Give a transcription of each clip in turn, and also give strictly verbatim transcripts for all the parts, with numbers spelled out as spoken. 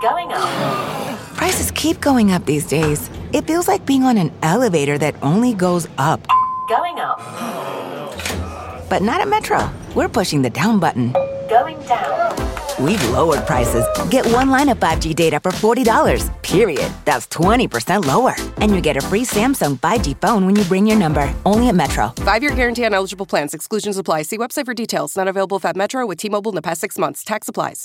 Going up. Prices keep going up these days. It feels like being on an elevator that only goes up. Going up. But not at Metro. We're pushing the down button. Going down. We've lowered prices. Get one line of five G data for forty dollars, period. That's twenty percent lower. And you get a free Samsung five G phone when you bring your number. Only at Metro. Five-year guarantee on eligible plans. Exclusions apply. See website for details. Not available if at Metro with T-Mobile in the past six months. Tax applies.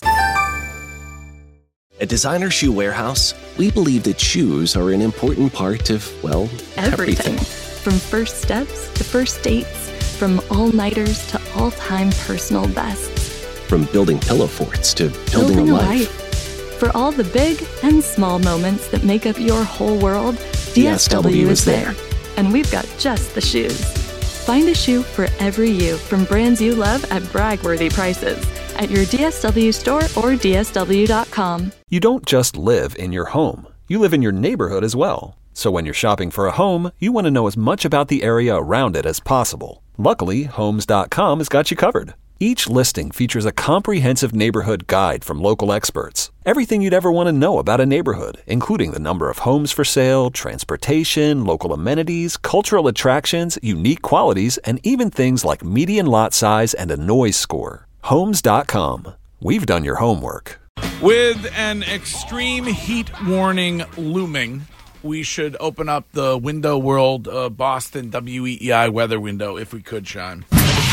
At Designer Shoe Warehouse, we believe that shoes are an important part of, well, everything. everything. From first steps to first dates, from all-nighters to all-time personal bests. From building pillow forts to building, building a, a life. life. For all the big and small moments that make up your whole world, D S W is there. And we've got just the shoes. Find a shoe for every you from brands you love at brag-worthy prices at your D S W store or D S W dot com. You don't just live in your home. You live in your neighborhood as well. So when you're shopping for a home, you want to know as much about the area around it as possible. Luckily, Homes dot com has got you covered. Each listing features a comprehensive neighborhood guide from local experts. Everything you'd ever want to know about a neighborhood, including the number of homes for sale, transportation, local amenities, cultural attractions, unique qualities, and even things like median lot size and a noise score. Homes dot com. We've done your homework. With an extreme heat warning looming, we should open up the Window World uh, Boston W E E I weather window if we could, Sean.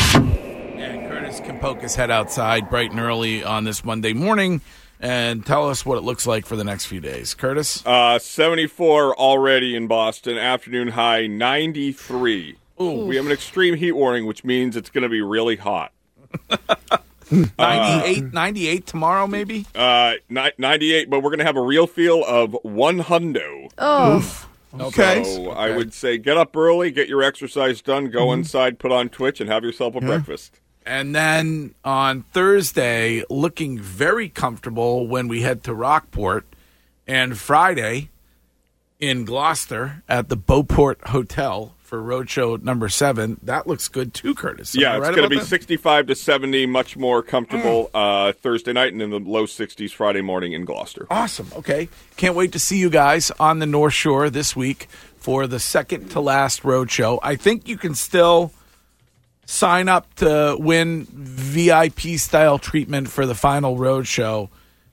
And Curtis can poke his head outside bright and early on this Monday morning and tell us what it looks like for the next few days. Curtis? Uh, seventy-four already in Boston. Afternoon high ninety-three. Ooh. We have an extreme heat warning, which means it's going to be really hot. ninety-eight, uh, ninety-eight tomorrow, maybe? Uh, ni- ninety-eight, but we're going to have a real feel of one hundo. Oh. Oof. Okay. So okay. I would say get up early, get your exercise done, go Mm-hmm. inside, put on Twitch, and have yourself a Yeah. breakfast. And then on Thursday, looking very comfortable when we head to Rockport. And Friday in Gloucester at the Beauport Hotel for Roadshow number seven. That looks good too, Curtis. Am yeah, I it's right going to about be that? sixty-five to seventy, much more comfortable uh, Thursday night, and in the low sixties Friday morning in Gloucester. Awesome. Okay. Can't wait to see you guys on the North Shore this week for the second to last Roadshow. I think you can still sign up to win V I P-style treatment for the final Roadshow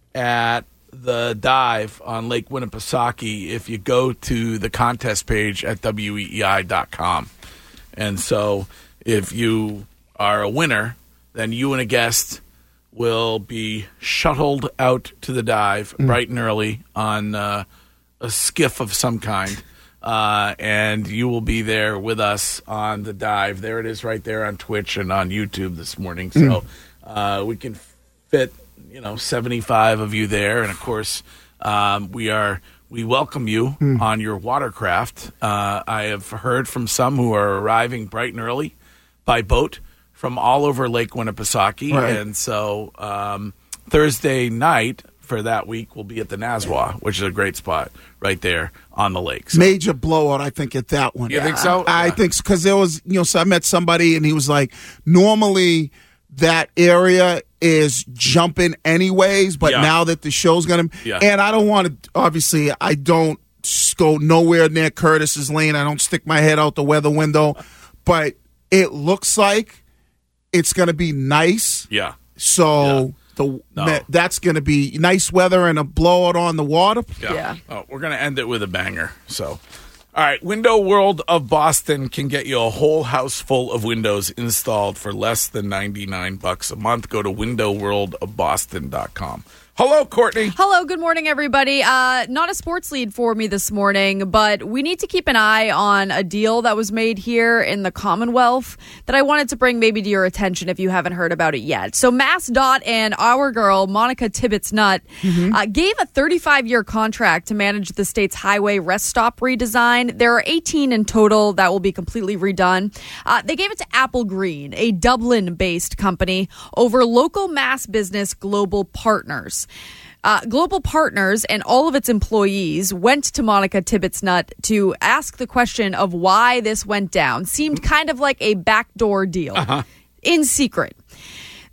at the Dive on Lake Winnipesaukee if you go to the contest page at W E E I dot com. And so if you are a winner, then you and a guest will be shuttled out to the Dive mm. bright and early on uh, a skiff of some kind. Uh, and you will be there with us on the Dive. There it is right there on Twitch and on YouTube this morning. So mm. uh, we can fit, you know, seventy-five of you there. And, of course, um, we are we welcome you mm. on your watercraft. Uh, I have heard from some who are arriving bright and early by boat from all over Lake Winnipesaukee. Right. And so um, Thursday night for that week will be at the Nazwa, which is a great spot right there on the lake. So. Major blowout, I think, at that one. You think so? I yeah. think because there was, you know, so I met somebody and he was like, normally that area is jumping anyways, but yeah. now that the show's going to, yeah. and I don't want to, obviously, I don't go nowhere near Curtis's lane. I don't stick my head out the weather window, but it looks like it's going to be nice. Yeah. So. Yeah. The, no. That's going to be nice weather and a blowout on the water. Yeah. Yeah. Oh, we're going to end it with a banger. So, all right. Window World of Boston can get you a whole house full of windows installed for less than ninety-nine bucks a month. Go to window world of boston dot com. Hello, Courtney. Hello, good morning, everybody. Uh, not a sports lead for me this morning, but we need to keep an eye on a deal that was made here in the Commonwealth that I wanted to bring maybe to your attention if you haven't heard about it yet. So MassDOT and our girl, Monica Tibbetts-Nutt, mm-hmm. uh, gave a thirty-five-year contract to manage the state's highway rest stop redesign. There are eighteen in total that will be completely redone. Uh, they gave it to Apple Green, a Dublin-based company, over local mass business Global Partners. Uh, Global Partners and all of its employees went to Monica Tibbetts-Nutt to ask the question of why this went down. Seemed kind of like a backdoor deal uh-huh. in secret.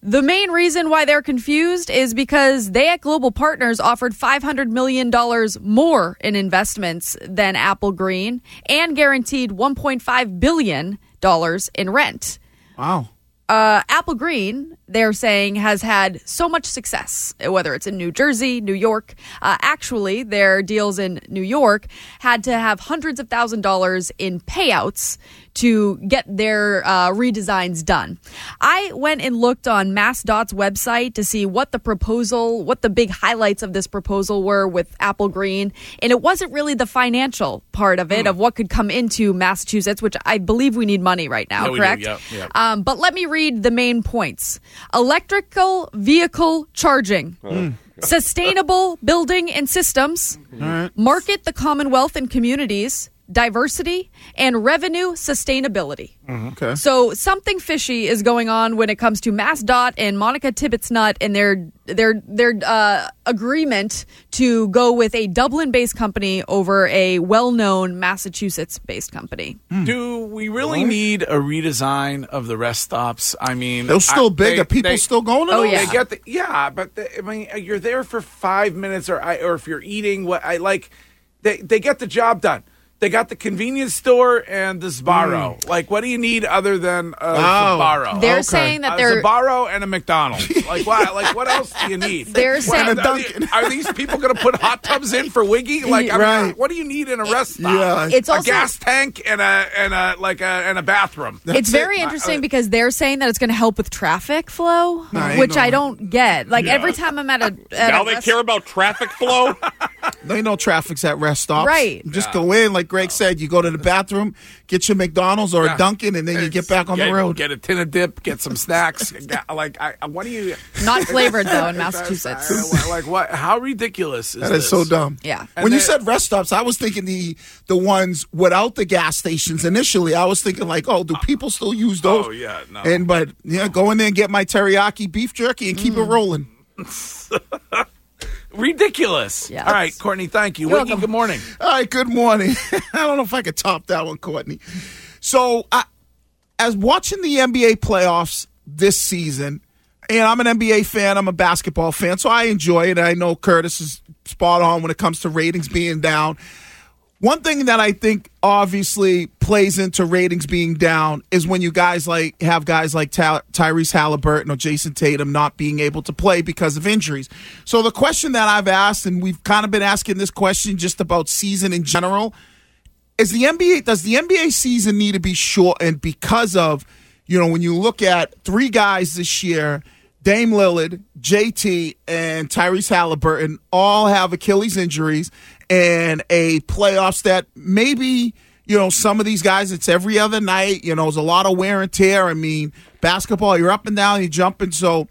The main reason why they're confused is because they at Global Partners offered five hundred million dollars more in investments than Apple Green and guaranteed one point five billion dollars in rent. Wow. Uh, Apple Green, they're saying, has had so much success, whether it's in New Jersey, New York. Uh, actually, their deals in New York had to have hundreds of thousand dollars in payouts to get their uh, redesigns done. I went and looked on MassDOT's website to see what the proposal, what the big highlights of this proposal were with Apple Green, and it wasn't really the financial part of it, mm. of what could come into Massachusetts, which I believe we need money right now, yeah, correct? We do. Yep, yep. Um, but let me read the main points. Electrical vehicle charging. Mm. Sustainable building and systems. Right. Market the Commonwealth and communities. Diversity and revenue sustainability. Mm-hmm. Okay. So something fishy is going on when it comes to MassDOT and Monica Tibbetts-Nutt and their their their uh, agreement to go with a Dublin-based company over a well-known Massachusetts-based company. Mm. Do we really what? need a redesign of the rest stops? I mean, they're still I, big. they, Are people they, still going? Oh those? yeah, they get the, yeah. But they, I mean, you're there for five minutes, or I, or if you're eating, what I like, they they get the job done. They got the convenience store and the Sbarro. Mm. Like, what do you need other than a oh, Sbarro? They're okay. saying that a they're Sbarro and a McDonald's. Like, what? Like, what else do you need? They're saying what, are, they, are these people going to put hot tubs in for Wiggy? Like, I right. mean, what do you need in a rest stop? Yeah. It's a also, gas tank and a and a like a and a bathroom. That's it's very it. interesting uh, because they're saying that it's going to help with traffic flow, no, which no. I don't get. Like yeah. every time I'm at a at now a they rest- care about traffic flow. They know traffic's at rest stops. Right. Just yeah. go in, like Greg said, you go to the bathroom, get your McDonald's or yeah. a Dunkin', and then you get back on get, the road. Get a tin of dip, get some snacks. Like, I, what do you... Not flavored, though, in Massachusetts. I, like, what? How ridiculous is That this? is so dumb. Yeah. When you said rest stops, I was thinking the the ones without the gas stations initially. I was thinking like, oh, do people still use those? Oh, yeah, no. And but yeah, go in there and get my teriyaki beef jerky and keep Mm. it rolling. Ridiculous. Yeah. All right, Courtney, thank you. You're Wiggy, welcome. good morning. All right, good morning. I don't know if I could top that one, Courtney. So, I, as watching the N B A playoffs this season, and I'm an N B A fan, I'm a basketball fan, so I enjoy it. I know Curtis is spot on when it comes to ratings being down. One thing that I think obviously plays into ratings being down is when you guys like have guys like Ty- Tyrese Halliburton or Jason Tatum not being able to play because of injuries. So the question that I've asked, and we've kind of been asking this question just about season in general, is the N B A, does the N B A season need to be shortened because of, you know, when you look at three guys this year, Dame Lillard, J T, and Tyrese Halliburton all have Achilles injuries, and a playoffs that maybe, you know, some of these guys, it's every other night. You know, there's a lot of wear and tear. I mean, basketball, you're up and down, you're jumping. So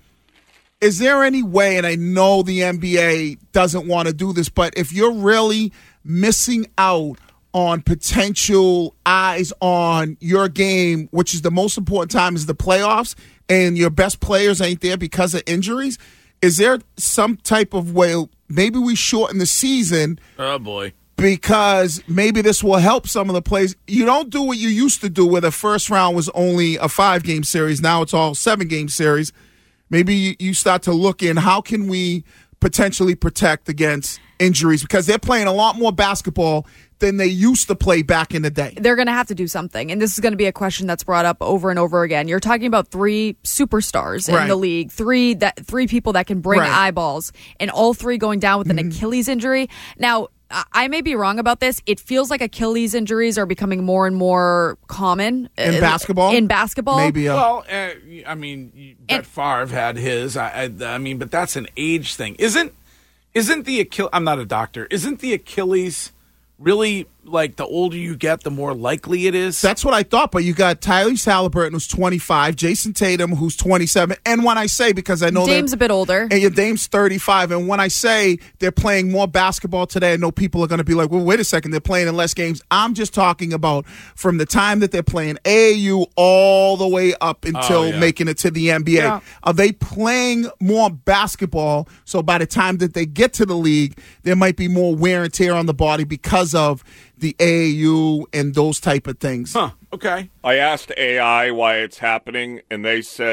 is there any way, and I know the N B A doesn't want to do this, but if you're really missing out on potential eyes on your game, which is the most important time is the playoffs, and your best players ain't there because of injuries, is there some type of way, maybe we shorten the season? Oh, boy. Because maybe this will help some of the players. You don't do what you used to do where the first round was only a five-game series. Now it's all seven-game series. Maybe you start to look in, how can we potentially protect against injuries? Because they're playing a lot more basketball than they used to play back in the day. They're going to have to do something. And this is going to be a question that's brought up over and over again. You're talking about three superstars in right. the league, three that three people that can bring right. eyeballs, and all three going down with an mm-hmm. Achilles injury. Now, I may be wrong about this. It feels like Achilles injuries are becoming more and more common. In basketball? In basketball. Maybe. Uh, well, uh, I mean, Brett Favre had his. I, I, I mean, but that's an age thing. Isn't, isn't the Achilles, I'm not a doctor, isn't the Achilles really, like, the older you get, the more likely it is? That's what I thought, but you got Tyrese Halliburton, who's twenty-five, Jason Tatum, who's twenty-seven, and when I say, because I know Dame's a bit older. And your Dame's thirty-five, and when I say they're playing more basketball today, I know people are going to be like, well, wait a second, they're playing in less games. I'm just talking about from the time that they're playing A A U all the way up until oh, yeah. making it to the N B A. Yeah. Are they playing more basketball, so by the time that they get to the league, there might be more wear and tear on the body because of the A A U and those type of things? Huh, okay. I asked A I why it's happening, and they said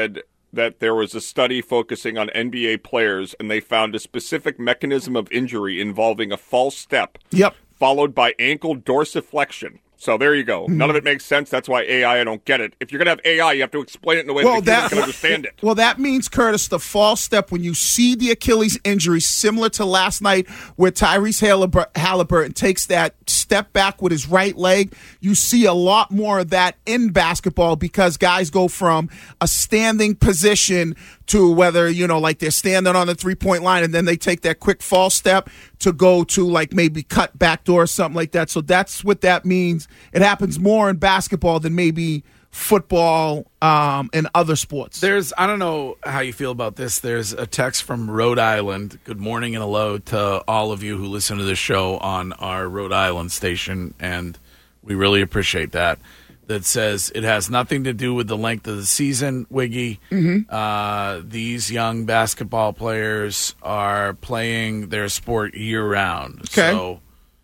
that there was a study focusing on N B A players, and they found a specific mechanism of injury involving a false step. Yep. Followed by ankle dorsiflexion. So there you go. None of it makes sense. That's why A I, I don't get it. If you're going to have A I, you have to explain it in a way Well, that that- the human can understand it. Well, that means, Curtis, the false step, when you see the Achilles injury, similar to last night where Tyrese Hallibur- Halliburton takes that step back with his right leg, you see a lot more of that in basketball because guys go from a standing position to whether, you know, like they're standing on the three-point line and then they take that quick false step to go to like maybe cut backdoor or something like that. So that's what that means. It happens more in basketball than maybe football um, and other sports. There's, I don't know how you feel about this. There's a text from Rhode Island. Good morning and hello to all of you who listen to this show on our Rhode Island station, and we really appreciate that. That says it has nothing to do with the length of the season, Wiggy. Mm-hmm. Uh, these young basketball players are playing their sport year round. Okay. So,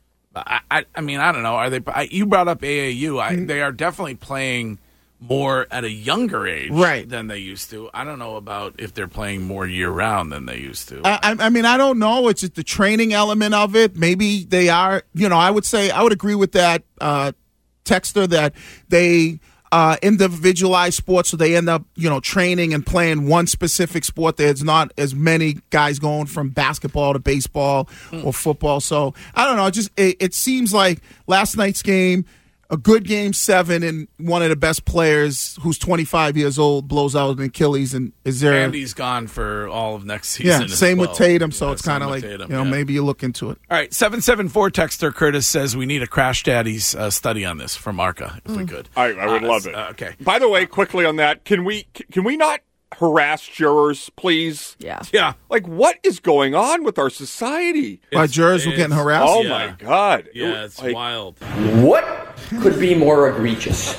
I, I, I mean, I don't know. Are they? I, you brought up A A U. I, Mm-hmm. They are definitely playing more at a younger age Right. than they used to. I don't know about if they're playing more year round than they used to. I, I mean, I don't know. It's just the training element of it. Maybe they are, you know, I would say, I would agree with that uh, texter that they uh, individualize sports, so they end up, you know, training and playing one specific sport. There's not as many guys going from basketball to baseball mm. or football. So I don't know. It just it, it seems like last night's game, a good game seven, and one of the best players who's twenty-five years old blows out an Achilles, and is there? Andy's gone for all of next season. Yeah, as same well. with Tatum. So Yeah, it's kind of same like with Tatum, you know yeah. maybe you look into it. All right, seven seven four texter Curtis says we need a Crash Daddy's uh, study on this from Arca if we could. I, I would Uh, love it. uh, okay. By the way, quickly on that, can we can we not harass jurors, please? Yeah. Yeah. Like, what is going on with our society? Why jurors were getting harassed? Oh Yeah. my God! Yeah, it's Like, wild. What could be more egregious?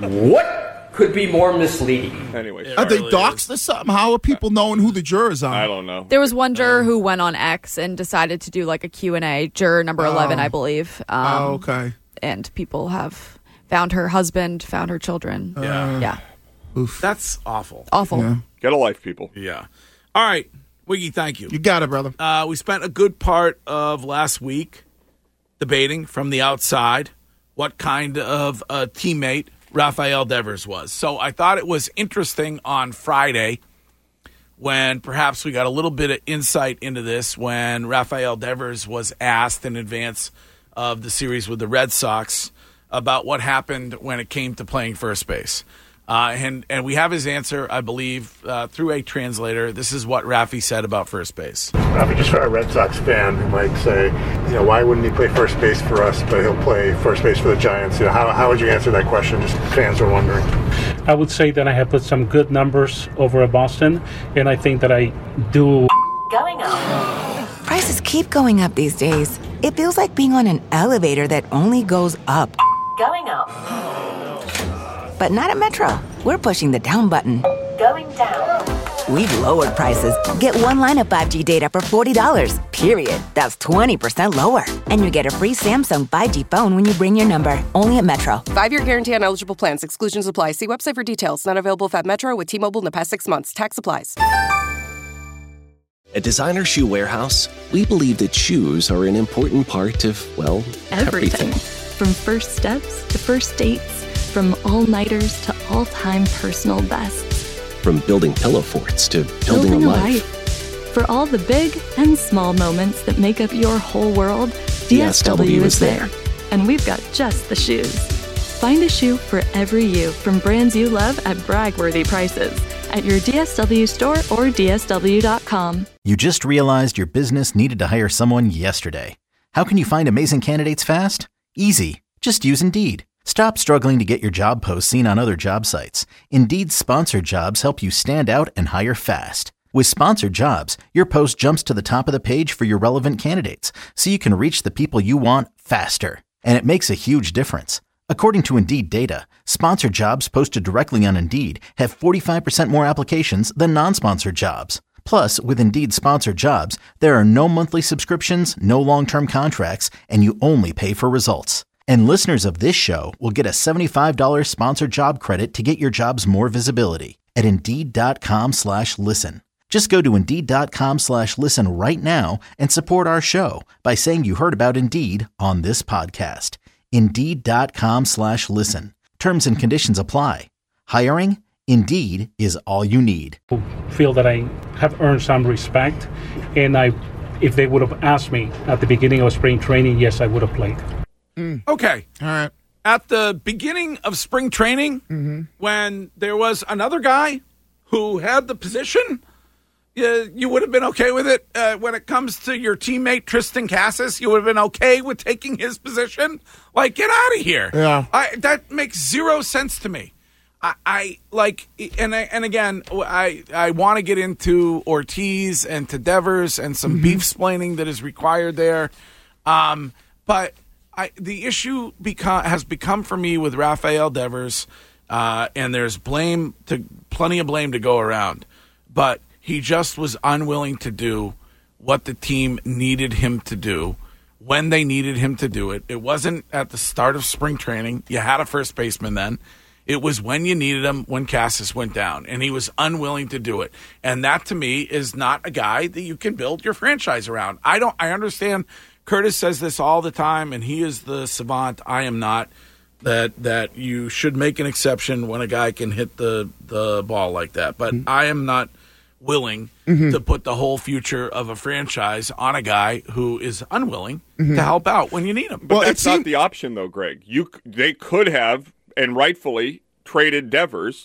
What could be more misleading? Anyways, It Are they really doxed or something? How are people knowing who the jurors are? I don't know. There was one juror who went on X and decided to do like a Q and A, juror number eleven, I believe. Um, Oh, okay. And people have found her husband, found her children. Yeah. Yeah. That's awful. Awful. Yeah. Get a life, people. Yeah. All right, Wiggy, thank you. You got it, brother. Uh, we spent a good part of last week debating from the outside what kind of a teammate Rafael Devers was. So I thought it was interesting on Friday when perhaps we got a little bit of insight into this when Rafael Devers was asked in advance of the series with the Red Sox about what happened when it came to playing first base. Uh, and, and we have his answer, I believe, uh, through a translator. This is what Rafi said about first base. Rafi, just for a Red Sox fan who might say, you know, why wouldn't he play first base for us, but he'll play first base for the Giants? You know, how, how would you answer that question? Just fans are wondering. I would say that I have put some good numbers over at Boston, and I think that I do. Going up. Prices keep going up these days. It feels like being on an elevator that only goes up. Going up. But not at Metro. We're pushing the down button. Going down. We've lowered prices. Get one line of five G data for forty dollars, period. That's twenty percent lower. And you get a free Samsung five G phone when you bring your number. Only at Metro. Five-year guarantee on eligible plans. Exclusions apply. See website for details. Not available if at Metro with T-Mobile in the past six months. Tax applies. At Designer Shoe Warehouse, we believe that shoes are an important part of, well, Everything. everything. From first steps to first dates, from all-nighters to all-time personal bests. From building pillow forts to building, Building a a life. life. For all the big and small moments that make up your whole world, D S W is there. And we've got just the shoes. Find a shoe for every you from brands you love at brag-worthy prices at your D S W store or D S W dot com. You just realized your business needed to hire someone yesterday. How can you find amazing candidates fast? Easy. Just use Indeed. Stop struggling to get your job posts seen on other job sites. Indeed's sponsored jobs help you stand out and hire fast. With sponsored jobs, your post jumps to the top of the page for your relevant candidates, so you can reach the people you want faster. And it makes a huge difference. According to Indeed data, sponsored jobs posted directly on Indeed have forty-five percent more applications than non-sponsored jobs. Plus, with Indeed sponsored jobs, there are no monthly subscriptions, no long-term contracts, and you only pay for results. And listeners of this show will get a seventy-five dollars sponsored job credit to get your jobs more visibility. at Indeed.com slash listen. Just go to Indeed.com slash listen right now and support our show by saying you heard about Indeed on this podcast. Indeed.com slash listen. Terms and conditions apply. Hiring? Indeed is all you need. Feel that I have earned some respect, and I, if they would have asked me at the beginning of spring training, yes, I would have played. Mm. Okay. All right. At the beginning of spring training, mm-hmm. when there was another guy who had the position, you, you would have been okay with it. Uh, when it comes to your teammate Tristan Cassis, you would have been okay with taking his position. Like, get out of here. Yeah. I, that makes zero sense to me. I, I like, and I, and again, I I want to get into Ortiz and to Devers and some Mm-hmm. beef splaining that is required there, um, but I the issue become has become for me with Rafael Devers, uh, and there's blame to plenty of blame to go around, but he just was unwilling to do what the team needed him to do when they needed him to do it. It wasn't at the start of spring training. You had a first baseman then. It was when you needed him when Cassis went down, and he was unwilling to do it. And that, to me, is not a guy that you can build your franchise around. I don't. I understand Curtis says this all the time, and he is the savant. I am not. That that you should make an exception when a guy can hit the, the ball like that. But mm-hmm. I am not willing mm-hmm. to put the whole future of a franchise on a guy who is unwilling mm-hmm. to help out when you need him. But well, that's not the option, though, Greg. You They could have, and rightfully, traded Devers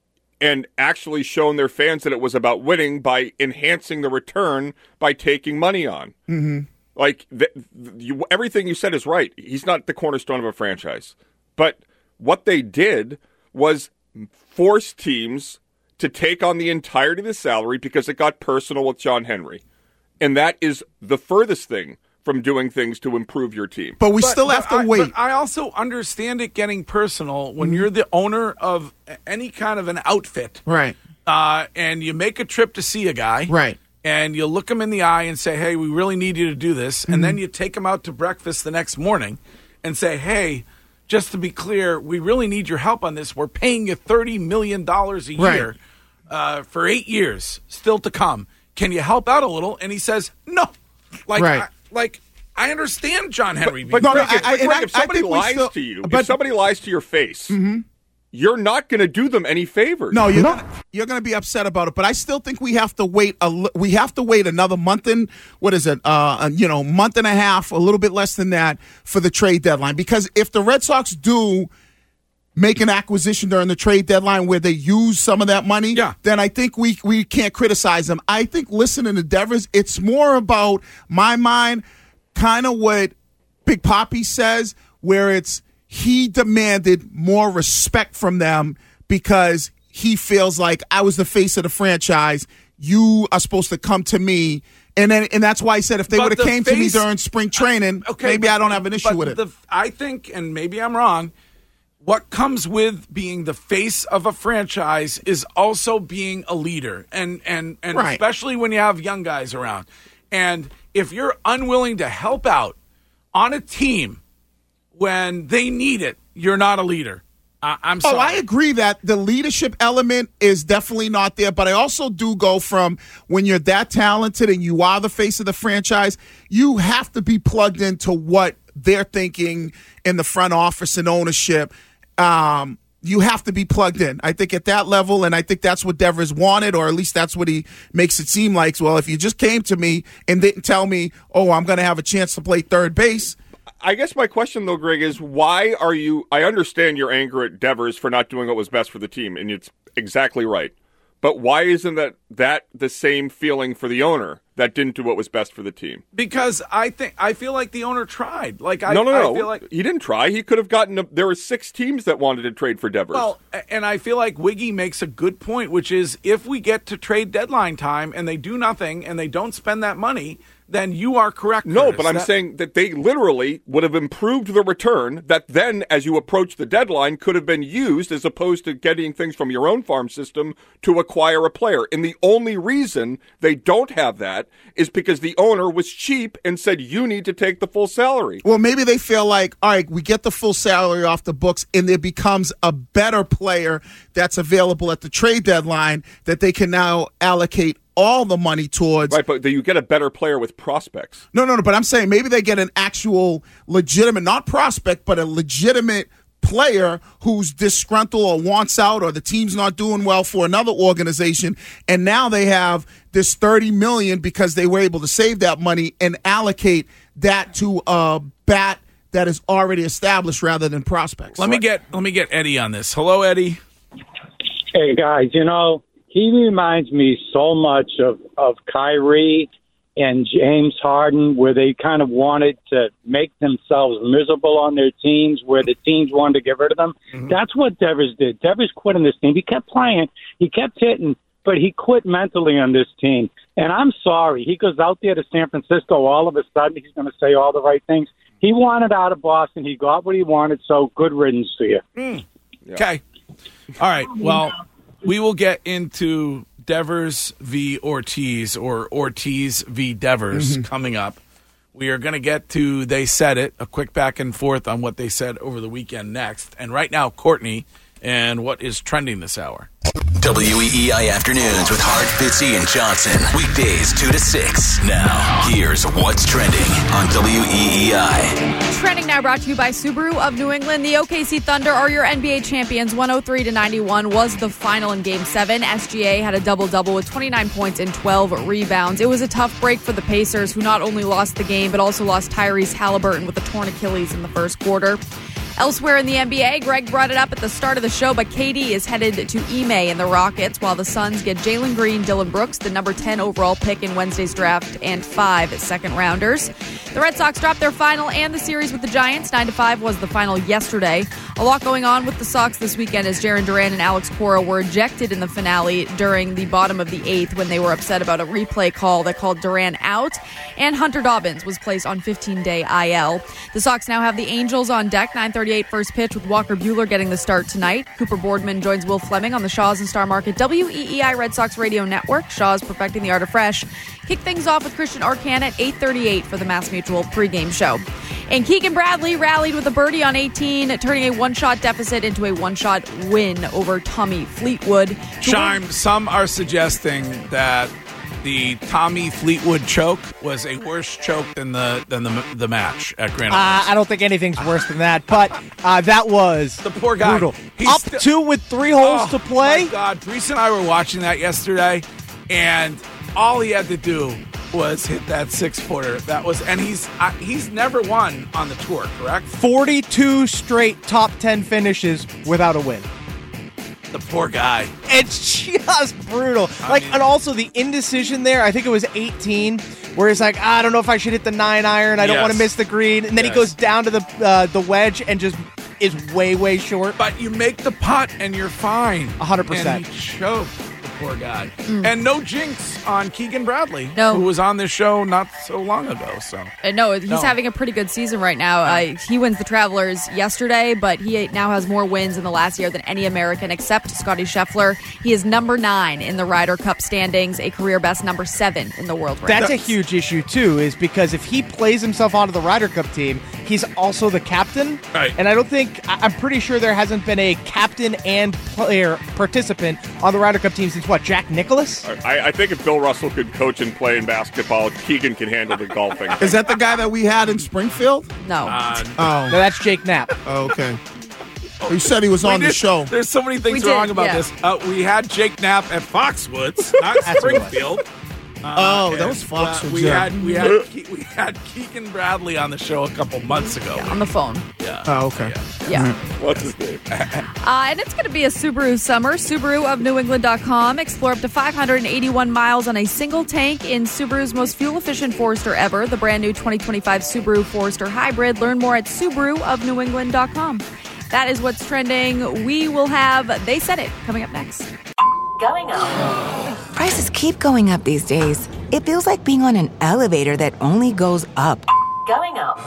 and actually shown their fans that it was about winning by enhancing the return by taking money on. Mm-hmm. Like, the, the, you, everything you said is right. He's not the cornerstone of a franchise. But what they did was force teams to take on the entirety of the salary because it got personal with John Henry. And that is the furthest thing from doing things to improve your team. But we but, still but have to I, wait. But I also understand it getting personal when mm-hmm. you're the owner of any kind of an outfit. Right. Uh, and you make a trip to see a guy. Right. And you look him in the eye and say, hey, we really need you to do this. Mm-hmm. And then you take him out to breakfast the next morning and say, hey, just to be clear, we really need your help on this. We're paying you thirty million dollars a right. year uh, for eight years still to come. Can you help out a little? And he says, no. Like, right. I, like I understand John Henry. But, but no, Greg, no, if, I, but Greg, I, if somebody lies still, to you, but, if somebody lies to your face, mm-hmm. you're not going to do them any favors. No, you're not. You're going to be upset about it. But I still think we have to wait. A, we have to wait another month and what is it? Uh, you know, month and a half, a little bit less than that for the trade deadline. Because if the Red Sox do make an acquisition during the trade deadline where they use some of that money, yeah. then I think we we can't criticize them. I think listening to Devers, it's more about my mind, kind of what Big Papi says, where it's he demanded more respect from them because he feels like I was the face of the franchise. You are supposed to come to me. And then, and that's why I said if they would have came face, to me during spring training, I, okay, maybe but, I don't have an issue with it. The, I think, and maybe I'm wrong, what comes with being the face of a franchise is also being a leader, and and, and right. especially when you have young guys around. And if you're unwilling to help out on a team when they need it, you're not a leader. Uh, I'm sorry. Oh, I agree that the leadership element is definitely not there, but I also do go from when you're that talented and you are the face of the franchise, you have to be plugged into what they're thinking in the front office and ownership. Um, you have to be plugged in, I think, at that level, and I think that's what Devers wanted, or at least that's what he makes it seem like. Well, if you just came to me and didn't tell me, oh, I'm going to have a chance to play third base. I guess my question, though, Greg, is why are you – I understand your anger at Devers for not doing what was best for the team, and it's exactly right. But why isn't that, that the same feeling for the owner that didn't do what was best for the team? Because I think I feel like the owner tried. Like I, no, no, no. I feel like he didn't try. He could have gotten. A, there were six teams that wanted to trade for Devers. Well, and I feel like Wiggy makes a good point, which is if we get to trade deadline time and they do nothing and they don't spend that money, then you are correct. No, Curtis. but I'm that- saying that they literally would have improved the return that then, as you approach the deadline, could have been used as opposed to getting things from your own farm system to acquire a player. And the only reason they don't have that is because the owner was cheap and said, you need to take the full salary. Well, maybe they feel like, all right, we get the full salary off the books and there becomes a better player that's available at the trade deadline that they can now allocate all the money towards. Right, but you get a better player with prospects. No, no, no, but I'm saying maybe they get an actual legitimate, not prospect, but a legitimate player who's disgruntled or wants out or the team's not doing well for another organization, and now they have this thirty million dollars because they were able to save that money and allocate that to a bat that is already established rather than prospects. Let me get let me get Eddie on this. Hello, Eddie. Hey, guys, you know, he reminds me so much of, of Kyrie and James Harden, where they kind of wanted to make themselves miserable on their teams, where the teams wanted to get rid of them. Mm-hmm. That's what Devers did. Devers quit on this team. He kept playing. He kept hitting, but he quit mentally on this team. And I'm sorry. He goes out there to San Francisco. All of a sudden, he's going to say all the right things. He wanted out of Boston. He got what he wanted, so good riddance to you. Mm. Yeah. Okay. All right. Well, we will get into Devers v. Ortiz or Ortiz v. Devers mm-hmm. coming up. We are going to get to They Said It, a quick back and forth on what they said over the weekend next. And right now, Courtney, and what is trending this hour. W E E I Afternoons with Hart, Fitzy, and Johnson. Weekdays two to six. Now, here's what's trending on W E E I. Trending now brought to you by Subaru of New England. The O K C Thunder are your N B A champions. one oh three to ninety-one was the final in Game seven. S G A had a double-double with twenty-nine points and twelve rebounds. It was a tough break for the Pacers, who not only lost the game, but also lost Tyrese Halliburton with a torn Achilles in the first quarter. Elsewhere in the N B A, Greg brought it up at the start of the show, but K D is headed to Ime in the Rockets, while the Suns get Jalen Green, Dylan Brooks, the number ten overall pick in Wednesday's draft, and five second-rounders. The Red Sox dropped their final and the series with the Giants. nine to five was the final yesterday. A lot going on with the Sox this weekend as Jarren Duran and Alex Cora were ejected in the finale during the bottom of the eighth when they were upset about a replay call that called Duran out, and Hunter Dobbins was placed on fifteen-day I L. The Sox now have the Angels on deck. nine thirty-eight first pitch with Walker Buehler getting the start tonight. Cooper Boardman joins Will Fleming on the Shaw's and Star Market W E E I Red Sox Radio Network. Shaw's perfecting the art of fresh. Kick things off with Christian Arcand at eight thirty-eight for the Mass Mutual pregame show. And Keegan Bradley rallied with a birdie on eighteen, turning a one-shot deficit into a one-shot win over Tommy Fleetwood. Chime, some are suggesting that the Tommy Fleetwood choke was a worse choke than the than the the match at Granite. Uh, I don't think anything's worse than that, but uh, that was the poor guy. Brutal. He's Up sti- two with three holes oh, to play. My God, Reese and I were watching that yesterday, and all he had to do was hit that six footer. That was, and he's uh, he's never won on the tour, correct? forty-two straight top ten finishes without a win. The poor guy. It's just brutal. I like, mean, and also the indecision there. I think it was eighteen, where he's like, I don't know if I should hit the nine iron. I don't Yes. want to miss the green. And then Yes. he goes down to the uh, the wedge and just is way way short. But you make the putt and you're fine. A hundred percent. And he choked. The poor guy. Mm. And no jinx on Keegan Bradley, No. who was on this show not so long ago. So Uh, no, he's No. having a pretty good season right now. Uh, he wins the Travelers yesterday, but he now has more wins in the last year than any American except Scotty Scheffler. He is number nine in the Ryder Cup standings, a career best number seven in the world ranking. That's a huge issue, too, is because if he plays himself onto the Ryder Cup team, he's also the captain. Right. And I don't think, I- I'm pretty sure there hasn't been a captain and player participant on the Ryder Cup team since what, Jack Nicklaus? I, I think if Bill Russell could coach and play in basketball, Keegan can handle the golfing. Is that the guy that we had in Springfield? No. Uh, Oh, No, that's Jake Knapp. oh okay. You said he was on we the did- show. There's so many things We wrong did, about yeah. this. Uh, we had Jake Knapp at Foxwoods, not That's what it was. Springfield. Uh, Oh, that and, was Foxwoods, uh, we yeah. had we had Ke- we had Keegan Bradley on the show a couple months ago. on the phone. Yeah. Oh, okay. Yeah. What's his name? Uh, and it's going to be a Subaru summer. Subaru of New England dot com. Explore up to five hundred eighty-one miles on a single tank in Subaru's most fuel-efficient Forester ever, the brand new twenty twenty-five Subaru Forester Hybrid. Learn more at Subaru of New England dot com. That is what's trending. We will have They Said It coming up next. Going up. Prices keep going up these days. It feels like being on an elevator that only goes up. Going up.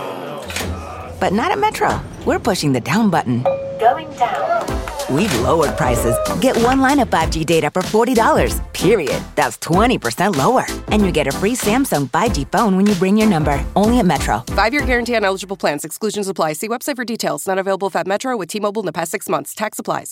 But not at Metro. We're pushing the down button. Going down. We've lowered prices. Get one line of five G data for forty dollars, period. That's twenty percent lower. And you get a free Samsung five G phone when you bring your number. Only at Metro. Five-year guarantee on eligible plans. Exclusions apply. See website for details. Not available if at Metro with T-Mobile in the past six months. Tax applies.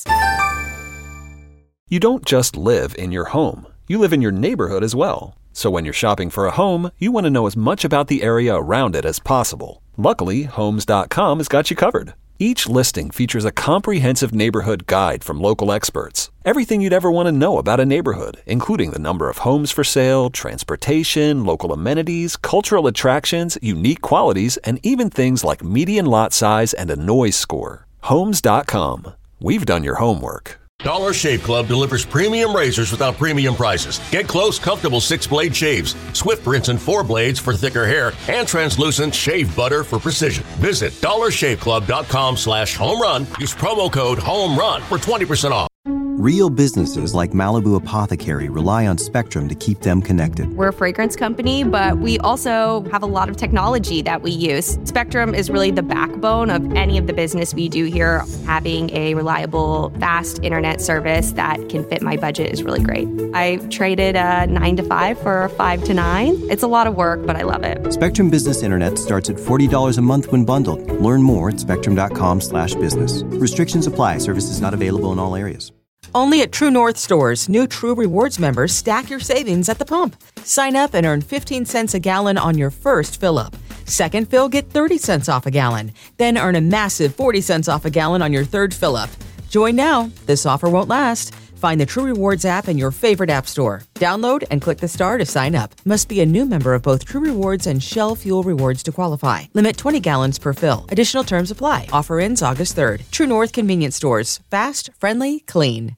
You don't just live in your home. You live in your neighborhood as well. So when you're shopping for a home, you want to know as much about the area around it as possible. Luckily, Homes dot com has got you covered. Each listing features a comprehensive neighborhood guide from local experts. Everything you'd ever want to know about a neighborhood, including the number of homes for sale, transportation, local amenities, cultural attractions, unique qualities, and even things like median lot size and a noise score. Homes dot com. We've done your homework. Dollar Shave Club delivers premium razors without premium prices. Get close, comfortable six-blade shaves, Swift rinse and four blades for thicker hair, and translucent shave butter for precision. Visit dollar shave club dot com slash home run. Use promo code HOMERUN for twenty percent off. Real businesses like Malibu Apothecary rely on Spectrum to keep them connected. We're a fragrance company, but we also have a lot of technology that we use. Spectrum is really the backbone of any of the business we do here. Having a reliable, fast internet service that can fit my budget is really great. I traded a nine to five for a five to nine. It's a lot of work, but I love it. Spectrum Business Internet starts at forty dollars a month when bundled. Learn more at spectrum dot com slash business. Restrictions apply. Services not available in all areas. Only at True North stores, new True Rewards members stack your savings at the pump. Sign up and earn fifteen cents a gallon on your first fill-up. Second fill, get thirty cents off a gallon. Then earn a massive forty cents off a gallon on your third fill-up. Join now. This offer won't last. Find the True Rewards app in your favorite app store. Download and click the star to sign up. Must be a new member of both True Rewards and Shell Fuel Rewards to qualify. Limit twenty gallons per fill. Additional terms apply. Offer ends August third. True North Convenience Stores. Fast, friendly, clean.